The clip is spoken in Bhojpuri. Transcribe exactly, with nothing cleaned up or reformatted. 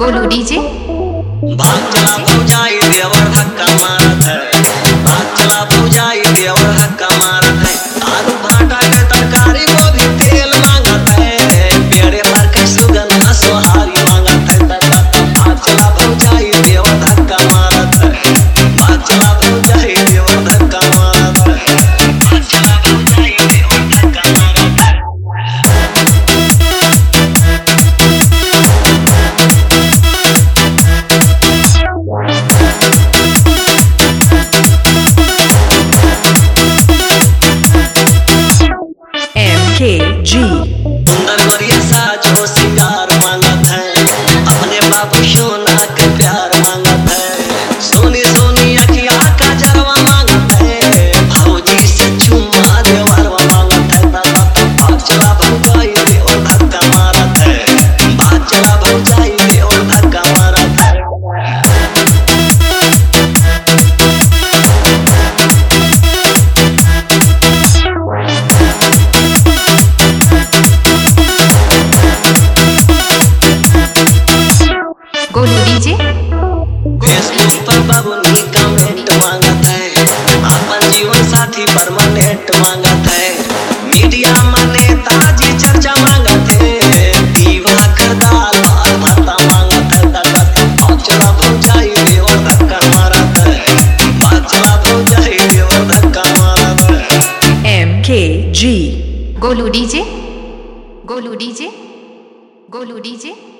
गोलू डीजे। भाग चला भौजाई देवर धक्का मारत है, भाग चला भौजाई देवर धक्का मारत है। आलू भाटा के तरकारी गोभी तेल मांगत है, पेड़े पर के सुगंध सोहारी मांगत है। भाग चला भौजाई देवर धक्का मारत है, भाग चला भौजाई देवर धक्का मारत है, भाग चला भौजाई देवर धक्का मारत है। के जी सुंदर गोरिया साजो सिंगार मांगत है, अपने बाबू सोना के प्यार मांगत है। सोनी सोनी अखिया का जरवा मांगत है, भौजी से चुम्मा देवरवा मांगत है। भाग चला भौजाई देवर धक्का मारत है, भाग चला भौजाई देवर धक्का मारत है। गोलू डीजे। फेसबुक पर बाबूनी कमेंट मांगत है, अपन जीवन साथी परमानेंट मांगत है। मीडिया में नेताजी चर्चा मांगत है, दीवा कर दाल भात भत्ता मांगत है। भाग चला भौजाई देवर धक्का मारत है, भाग चला भौजाई देवर धक्का मारत है। M K G Golu DJ. Golu DJ. Golu DJ.